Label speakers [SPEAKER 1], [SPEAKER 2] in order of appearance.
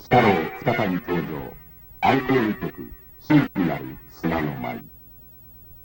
[SPEAKER 1] 鬼太郎再び登場。アンコール曲、新規なる砂の舞。